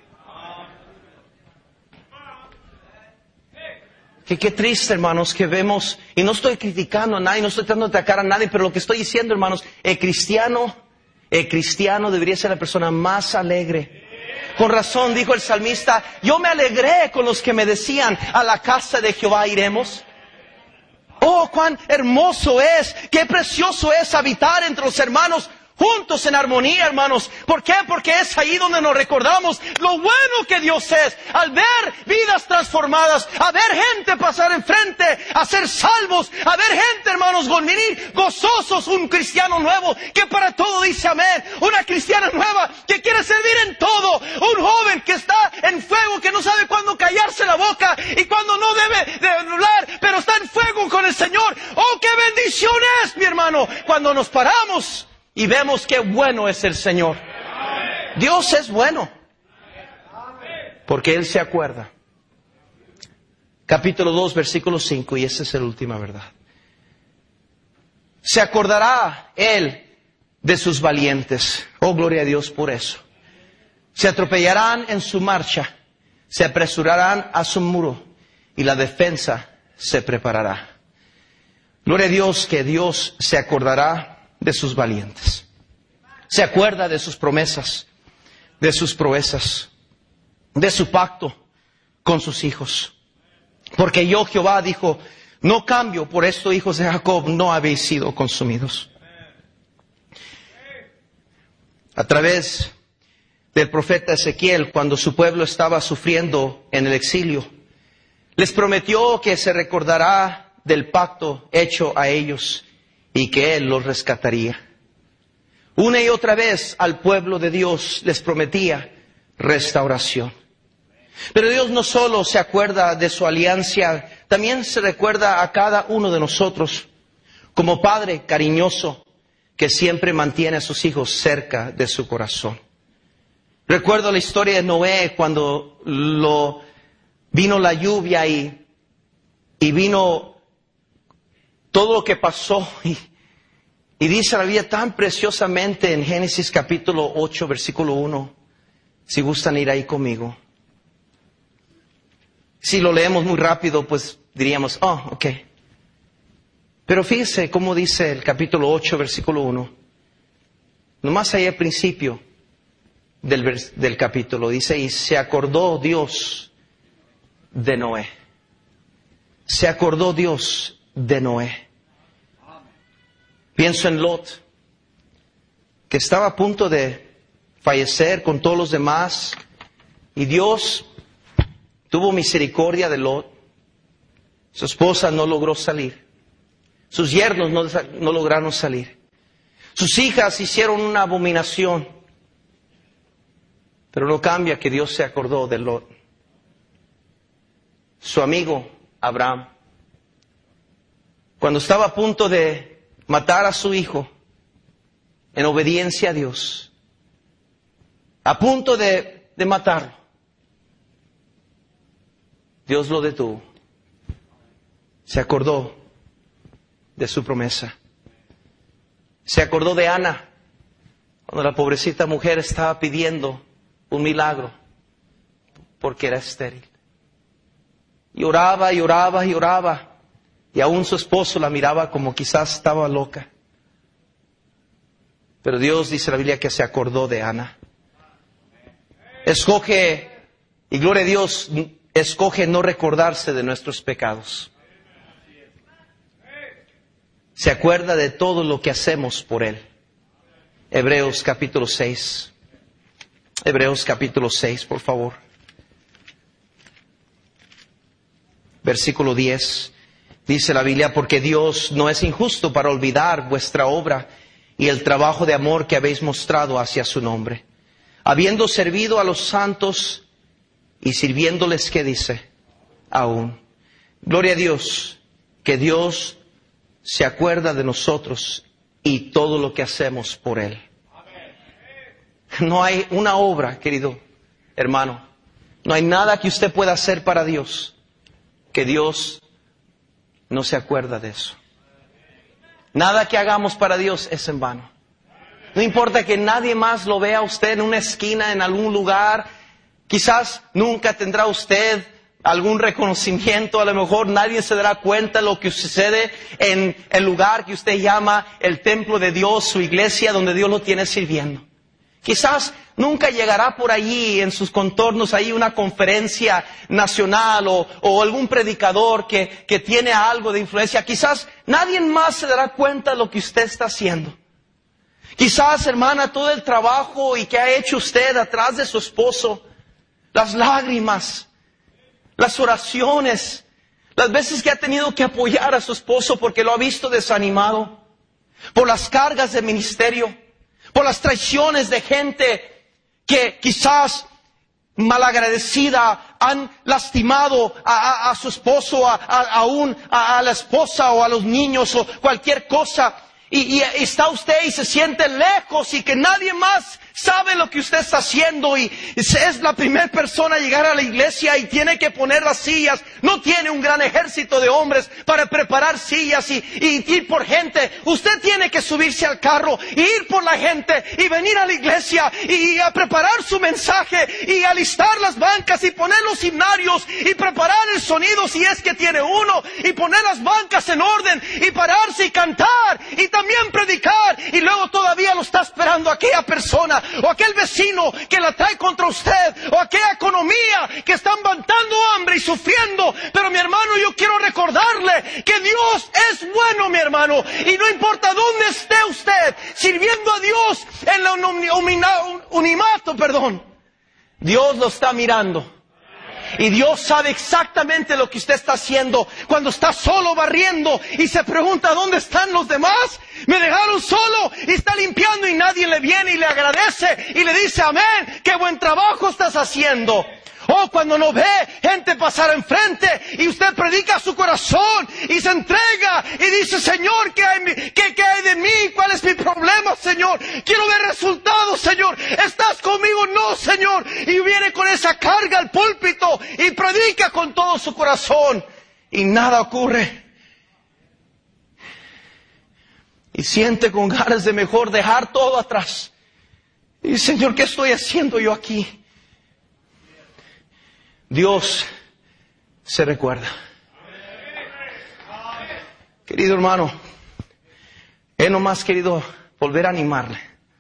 Speaker 1: Qué triste, hermanos, que vemos, y no estoy criticando a nadie, no estoy tratando de atacar a nadie, pero lo que estoy diciendo, hermanos, el cristiano debería ser la persona más alegre. Con razón dijo el salmista, yo me alegré con los que me decían, a la casa de Jehová iremos. Oh, cuán hermoso es, qué precioso es habitar entre los hermanos juntos en armonía, hermanos. ¿Por qué? Porque es ahí donde nos recordamos lo bueno que Dios es. Al ver vidas transformadas, a ver gente pasar enfrente, a ser salvos, a ver gente, hermanos, venir gozosos, un cristiano nuevo que para todo dice amén. Una cristiana nueva que quiere servir en todo. Un joven que está en fuego, que no sabe cuándo callarse la boca y cuándo no debe de hablar, pero está en fuego con el Señor. ¡Oh, qué bendición es, mi hermano! Cuando nos paramos y vemos qué bueno es el Señor. Dios es bueno. Porque Él se acuerda. Capítulo 2, versículo 5, y esa es la última verdad. Se acordará Él de sus valientes. Oh, gloria a Dios por eso. Se atropellarán en su marcha. Se apresurarán a su muro. Y la defensa se preparará. Gloria a Dios que Dios se acordará de sus valientes. Se acuerda de sus promesas, de sus proezas, de su pacto con sus hijos. Porque yo, Jehová, dijo, no cambio, por esto, hijos de Jacob, no habéis sido consumidos. A través del profeta Ezequiel, cuando su pueblo estaba sufriendo en el exilio, les prometió que se recordará del pacto hecho a ellos y que Él los rescataría. Una y otra vez al pueblo de Dios les prometía restauración. Pero Dios no solo se acuerda de su alianza, también se recuerda a cada uno de nosotros como Padre cariñoso que siempre mantiene a sus hijos cerca de su corazón. Recuerdo la historia de Noé cuando vino la lluvia y vino todo lo que pasó, y dice la Biblia tan preciosamente en Génesis capítulo 8, versículo 1, si gustan ir ahí conmigo. Si lo leemos muy rápido, pues diríamos, oh, ok. Pero fíjese cómo dice el capítulo 8, versículo 1. Nomás ahí al principio del capítulo, dice, y se acordó Dios de Noé. Se acordó Dios de Noé. Pienso en Lot, que estaba a punto de fallecer con todos los demás, y Dios tuvo misericordia de Lot. Su esposa no logró salir. Sus yernos no lograron salir. Sus hijas hicieron una abominación. Pero no cambia que Dios se acordó de Lot. Su amigo Abraham, cuando estaba a punto de matar a su hijo en obediencia a Dios, a punto de matarlo, Dios lo detuvo. Se acordó de su promesa. Se acordó de Ana Cuando la pobrecita mujer estaba pidiendo un milagro porque era estéril. Y oraba y oraba y oraba. Y aún su esposo la miraba como quizás estaba loca. Pero Dios, dice la Biblia, que se acordó de Ana. Escoge, y gloria a Dios, escoge no recordarse de nuestros pecados. Se acuerda de todo lo que hacemos por Él. Hebreos capítulo 6. Hebreos capítulo 6, por favor. Versículo 10. Dice la Biblia, porque Dios no es injusto para olvidar vuestra obra y el trabajo de amor que habéis mostrado hacia su nombre, habiendo servido a los santos y sirviéndoles, ¿qué dice? Aún. Gloria a Dios, que Dios se acuerda de nosotros y todo lo que hacemos por Él. No hay una obra, querido hermano, no hay nada que usted pueda hacer para Dios que Dios no se acuerda de eso. Nada que hagamos para Dios es en vano. No importa que nadie más lo vea a usted en una esquina, en algún lugar. Quizás nunca tendrá usted algún reconocimiento. A lo mejor nadie se dará cuenta de lo que sucede en el lugar que usted llama el templo de Dios, su iglesia, donde Dios lo tiene sirviendo. Quizás nunca llegará por allí, en sus contornos, ahí una conferencia nacional o algún predicador que tiene algo de influencia. Quizás nadie más se dará cuenta de lo que usted está haciendo. Quizás, hermana, todo el trabajo y que ha hecho usted atrás de su esposo, las lágrimas, las oraciones, las veces que ha tenido que apoyar a su esposo porque lo ha visto desanimado, por las cargas de ministerio, por las traiciones de gente que quizás malagradecida han lastimado a su esposo, aún a la esposa o a los niños o cualquier cosa. Y está usted y se siente lejos y que nadie más sabe lo que usted está haciendo y es la primera persona a llegar a la iglesia y tiene que poner las sillas. No tiene un gran ejército de hombres para preparar sillas y ir por gente. Usted tiene que subirse al carro y ir por la gente y venir a la iglesia y a preparar su mensaje y alistar las bancas y poner los himnarios y preparar el sonido si es que tiene uno y poner las bancas en orden y pararse y cantar y también predicar y luego todavía lo está esperando aquella persona o aquel vecino que la trae contra usted o aquella economía que está matando hambre y sufriendo. Pero mi hermano, yo quiero recordarle que Dios es bueno, mi hermano, y no importa dónde esté usted sirviendo a Dios en la unimato, Dios lo está mirando. Y Dios sabe exactamente lo que usted está haciendo cuando está solo barriendo y se pregunta ¿dónde están los demás? Me dejaron solo y está limpiando y nadie le viene y le agradece y le dice amén, qué buen trabajo estás haciendo. O cuando no ve gente pasar enfrente y usted predica su corazón y se entrega y dice, Señor, ¿qué hay de mí? ¿Cuál es mi problema, Señor? Quiero ver resultados, Señor. ¿Estás conmigo? No, Señor. Y viene con esa carga al púlpito y predica con todo su corazón y nada ocurre. Y siente con ganas de mejor dejar todo atrás. Y Señor, ¿qué estoy haciendo yo aquí? Dios se recuerda. Querido hermano, he nomás querido volver a animarle.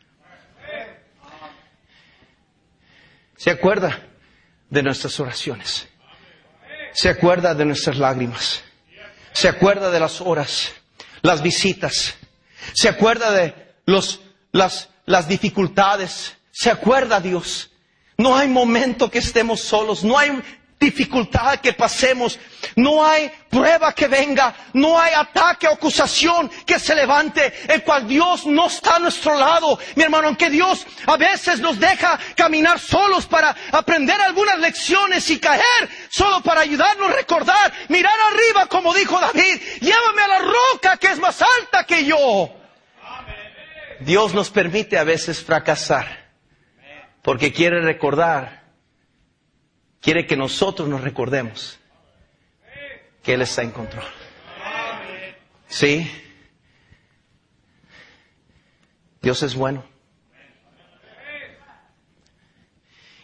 Speaker 1: Se acuerda de nuestras oraciones. Se acuerda de nuestras lágrimas. Se acuerda de las horas, las visitas. Se acuerda de las dificultades. Se acuerda, Dios. No hay momento que estemos solos, no hay dificultad que pasemos, no hay prueba que venga, no hay ataque o acusación que se levante, el cual Dios no está a nuestro lado. Mi hermano, aunque Dios a veces nos deja caminar solos para aprender algunas lecciones y caer, solo para ayudarnos a recordar, mirar arriba como dijo David, llévame a la roca que es más alta que yo. Dios nos permite a veces fracasar. Porque quiere recordar, quiere que nosotros nos recordemos que Él está en control. ¿Sí? Dios es bueno.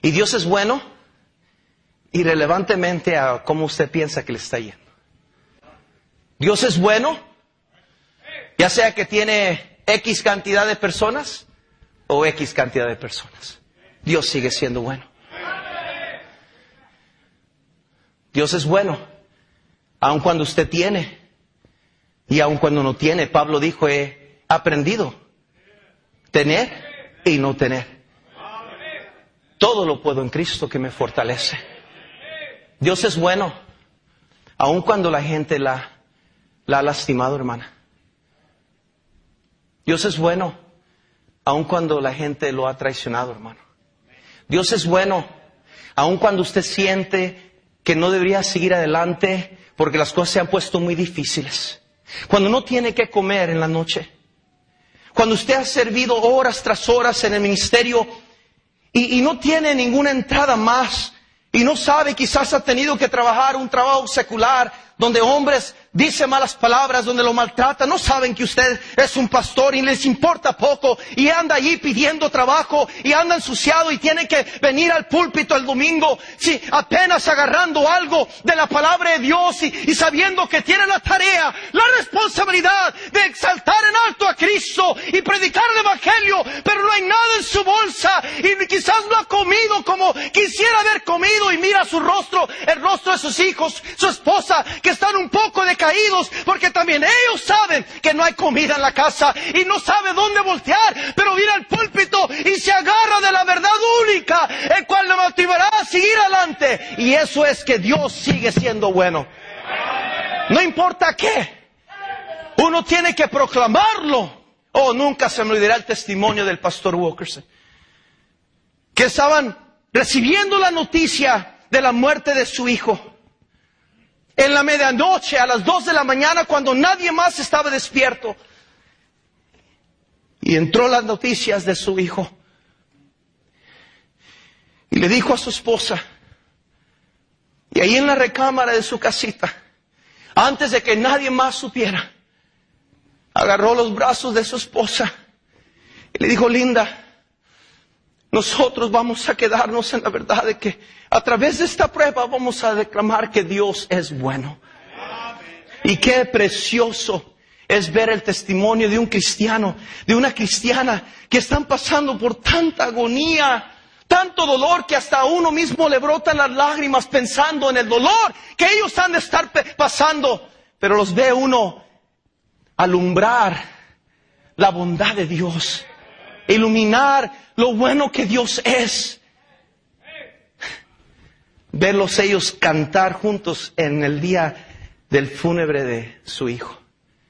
Speaker 1: Y Dios es bueno irrelevantemente a cómo usted piensa que le está yendo. Dios es bueno, ya sea que tiene X cantidad de personas o X cantidad de personas. Dios sigue siendo bueno. Dios es bueno, aun cuando usted tiene y aun cuando no tiene. Pablo dijo, he aprendido tener y no tener. Todo lo puedo en Cristo que me fortalece. Dios es bueno, aun cuando la gente la ha lastimado, hermana. Dios es bueno, aun cuando la gente lo ha traicionado, hermano. Dios es bueno, aun cuando usted siente que no debería seguir adelante porque las cosas se han puesto muy difíciles. Cuando no tiene que comer en la noche. Cuando usted ha servido horas tras horas en el ministerio y no tiene ninguna entrada más. Y no sabe, quizás ha tenido que trabajar un trabajo secular donde hombres dicen malas palabras, donde lo maltratan. No saben que usted es un pastor y les importa poco. Y anda allí pidiendo trabajo y anda ensuciado y tiene que venir al púlpito el domingo. Sí, apenas agarrando algo de la palabra de Dios y sabiendo que tiene la tarea, la responsabilidad de exaltar en alto a Cristo y predicar el Evangelio. Pero no hay nada en su bolsa y quizás no ha comido como quisiera haber comido. Y mira su rostro, el rostro de sus hijos, su esposa, que están un poco decaídos porque también ellos saben que no hay comida en la casa y no sabe dónde voltear, pero viene al púlpito y se agarra de la verdad única, el cual le motivará a seguir adelante. Y eso es que Dios sigue siendo bueno. No importa qué, uno tiene que proclamarlo. Oh, nunca se me olvidará el testimonio del pastor Wilkerson, que estaban recibiendo la noticia de la muerte de su hijo. En la medianoche, a las 2 de la mañana, cuando nadie más estaba despierto. Y entró las noticias de su hijo. Y le dijo a su esposa, y ahí en la recámara de su casita, antes de que nadie más supiera, agarró los brazos de su esposa y le dijo, Linda, nosotros vamos a quedarnos en la verdad de que a través de esta prueba vamos a declamar que Dios es bueno. Y qué precioso es ver el testimonio de un cristiano, de una cristiana que están pasando por tanta agonía, tanto dolor que hasta a uno mismo le brotan las lágrimas pensando en el dolor que ellos han de estar pasando. Pero los ve uno alumbrar la bondad de Dios, iluminar lo bueno que Dios es. Verlos ellos cantar juntos en el día del fúnebre de su hijo.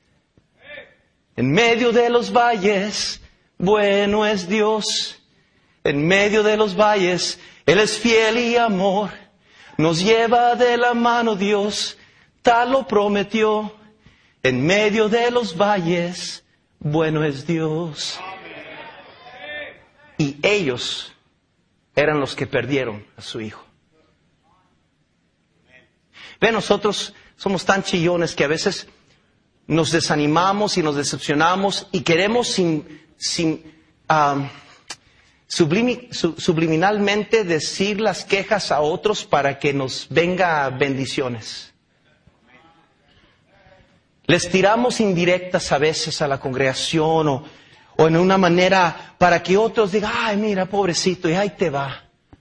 Speaker 1: En medio de los valles, bueno es Dios. En medio de los valles, Él es fiel y amor. Nos lleva de la mano Dios, tal lo prometió. En medio de los valles, bueno es Dios. Y ellos eran los que perdieron a su hijo. Ve, nosotros somos tan chillones que a veces nos desanimamos y nos decepcionamos y queremos subliminalmente decir las quejas a otros para que nos venga bendiciones. Les tiramos indirectas a veces a la congregación o en una manera para que otros digan, ay, mira, pobrecito, y ahí te va.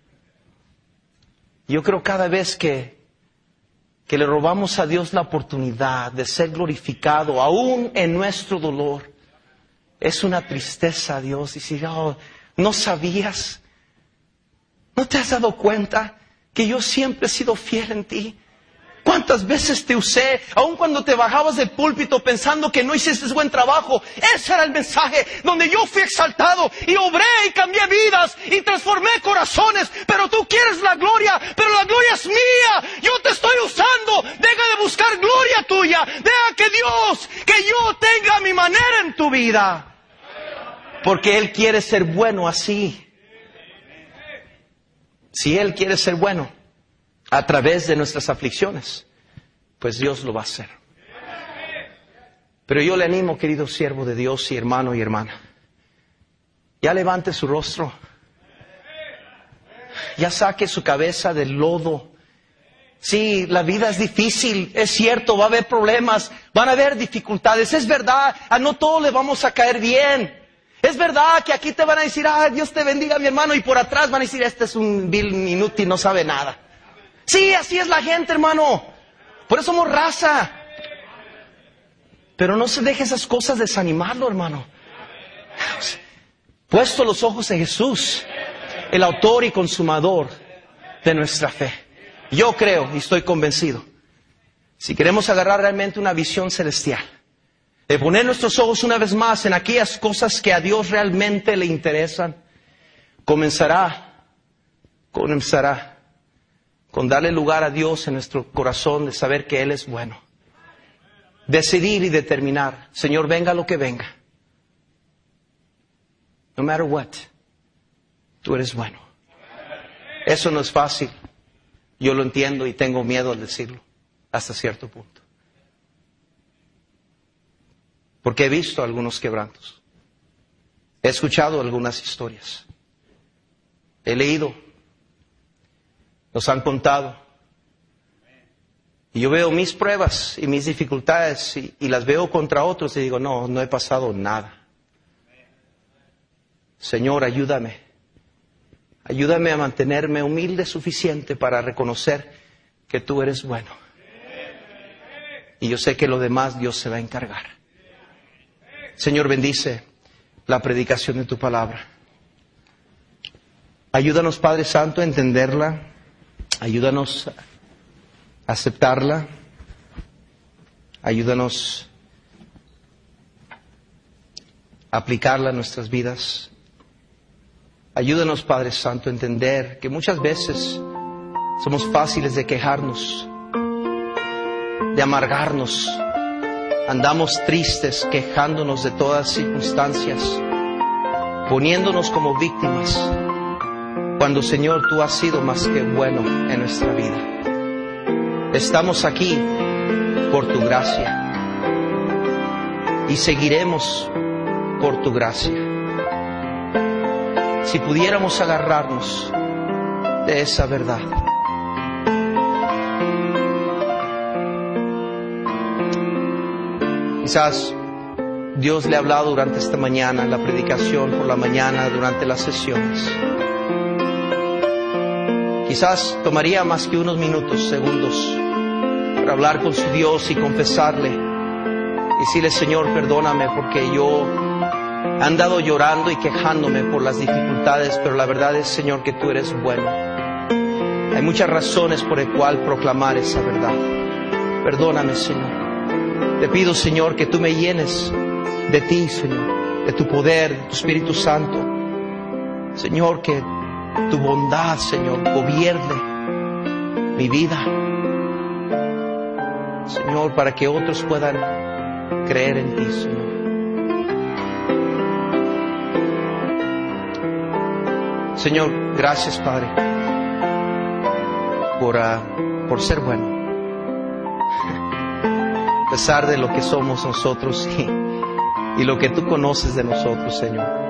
Speaker 1: Yo creo cada vez que le robamos a Dios la oportunidad de ser glorificado, aún en nuestro dolor, es una tristeza a Dios. Decir, oh, ¿no sabías? ¿No te has dado cuenta que yo siempre he sido fiel en ti? ¿Cuántas veces te usé, aun cuando te bajabas del púlpito pensando que no hiciste buen trabajo? Ese era el mensaje donde yo fui exaltado y obré y cambié vidas y transformé corazones. Pero tú quieres la gloria, pero la gloria es mía. Yo te estoy usando. Deja de buscar gloria tuya. Deja que yo tenga mi manera en tu vida. Porque Él quiere ser bueno así. Si Él quiere ser bueno a través de nuestras aflicciones, pues Dios lo va a hacer. Pero yo le animo, querido siervo de Dios y hermano y hermana, ya levante su rostro, ya saque su cabeza del lodo. Sí, la vida es difícil, es cierto, va a haber problemas, van a haber dificultades, es verdad, a no todos le vamos a caer bien. Es verdad que aquí te van a decir, Dios te bendiga mi hermano, y por atrás van a decir, este es un vil inútil, no sabe nada. Sí, así es la gente, hermano, por eso somos raza. Pero no se deje esas cosas desanimarlo, hermano. Puesto los ojos en Jesús, el autor y consumador de nuestra fe. Yo creo y estoy convencido, si queremos agarrar realmente una visión celestial, de poner nuestros ojos una vez más en aquellas cosas que a Dios realmente le interesan, comenzará con darle lugar a Dios en nuestro corazón, de saber que Él es bueno. Decidir y determinar, Señor, venga lo que venga. No matter what, tú eres bueno. Eso no es fácil. Yo lo entiendo y tengo miedo al decirlo, hasta cierto punto. Porque he visto algunos quebrantos. He escuchado algunas historias. He leído. Nos han contado. Y yo veo mis pruebas y mis dificultades y las veo contra otros y digo, no he pasado nada. Señor, ayúdame. Ayúdame a mantenerme humilde suficiente para reconocer que tú eres bueno. Y yo sé que lo demás Dios se va a encargar. Señor, bendice la predicación de tu palabra. Ayúdanos, Padre Santo, a entenderla. Ayúdanos a aceptarla. Ayúdanos a aplicarla en nuestras vidas. Ayúdanos, Padre Santo, a entender que muchas veces somos fáciles de quejarnos, de amargarnos. Andamos tristes, quejándonos de todas circunstancias, poniéndonos como víctimas, cuando, Señor, tú has sido más que bueno en nuestra vida. Estamos aquí por tu gracia y seguiremos por tu gracia. Si pudiéramos agarrarnos de esa verdad. Quizás Dios le ha hablado durante esta mañana, en la predicación por la mañana, durante las sesiones. Quizás tomaría más que unos minutos, segundos, para hablar con su Dios y confesarle. Y decirle, Señor, perdóname porque yo he andado llorando y quejándome por las dificultades, pero la verdad es, Señor, que tú eres bueno. Hay muchas razones por el cual proclamar esa verdad. Perdóname, Señor. Te pido, Señor, que tú me llenes de ti, Señor, de tu poder, de tu Espíritu Santo. Señor, que tu bondad, Señor, gobierne mi vida. Señor, para que otros puedan creer en ti, Señor. Señor, gracias, Padre, por ser bueno. A pesar de lo que somos nosotros y lo que tú conoces de nosotros, Señor.